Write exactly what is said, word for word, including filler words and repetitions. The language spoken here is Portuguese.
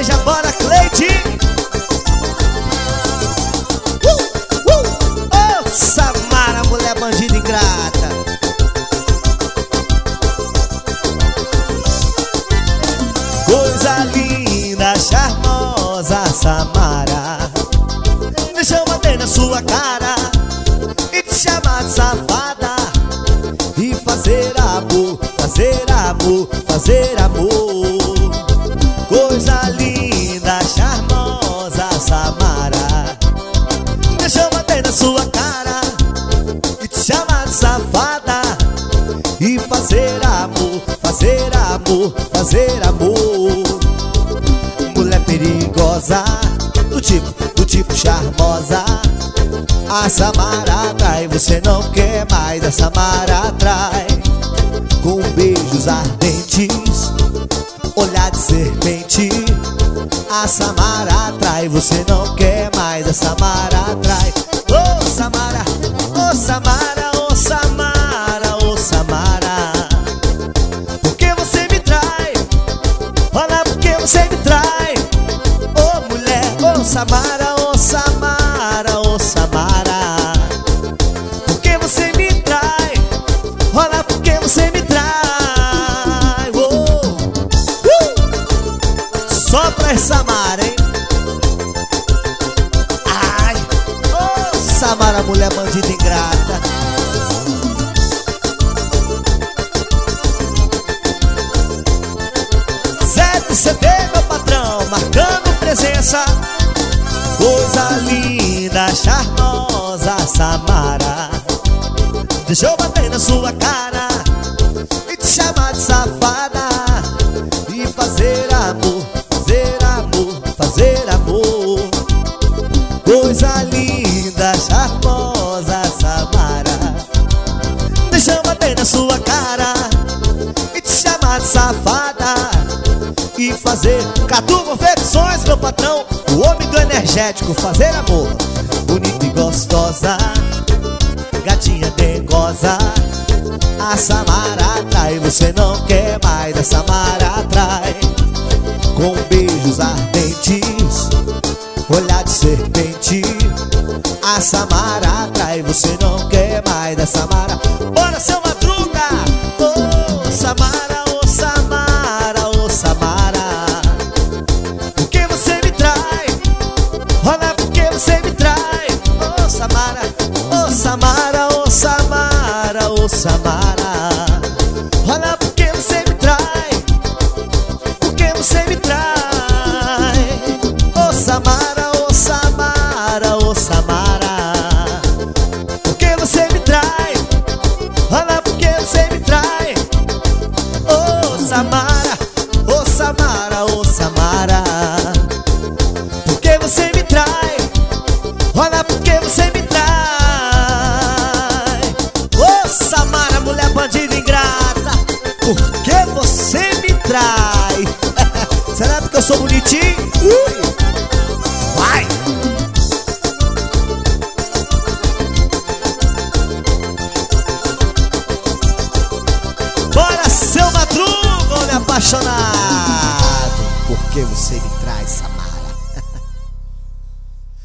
Beija, bora, Cleide. uh, uh. Oh, Samara, mulher bandida ingrata. Coisa linda, charmosa, Samara. Deixa eu bater na sua cara e te chamar de safada e fazer amor, fazer amor, fazer amor. Coisa linda, charmosa, Samara. Deixa eu bater na sua cara e te chamar de safada e fazer amor, fazer amor, fazer amor. Mulher perigosa, do tipo, do tipo charmosa. A Samara atrai, você não quer mais. A Samara atrai, com beijos ardentes, olhar de serpente. A Samara atrai, você não quer mais. A Samara atrai. Ô Samara, ô Samara, ô Samara, ô Samara. Por que você me trai? Olha, por que você me trai? Ô mulher, ô Samara, ô Samara, ô Samara. Por que você me trai? Olha, por que você me trai? Oh. Uh. Só pra Samara, hein? Ai, ô Samara, mulher bandida ingrata. Zé do C D, meu patrão, marcando presença. Coisa linda, charmosa, Samara. Deixa eu bater na sua cara e te chamar de safada e fazer amor, fazer amor, fazer amor. Coisa linda, charmosa, Samara. Deixa eu bater na sua cara e te chamar de safada e fazer Catu Confecções, meu patrão, o homem do energético, fazer amor. Bonita e gostosa, gatinha dengosa. A Samara atrai, você não quer mais. A Samara atrai, com beijos ardentes, olhar de serpente. A Samara atrai, você não quer mais. A Samara, bora seu Madruga. Oh Samara, oh Samara, oh Samara. Por que você me trai? Olha, por que você me trai? Oh Samara, oh Samara, oh Samara, oh Samara. Olha, por que você me trai? Por que você me trai? Oh Samara, oh Samara, oh Samara. Por que você me trai? Olha, por que você me trai? Oh Samara, oh Samara, oh Samara. Por que você me trai? Olha, por que você me trai? Ô Samara, mulher bandida ingrata. Por que você me trai? Será porque eu sou bonitinho? Ui.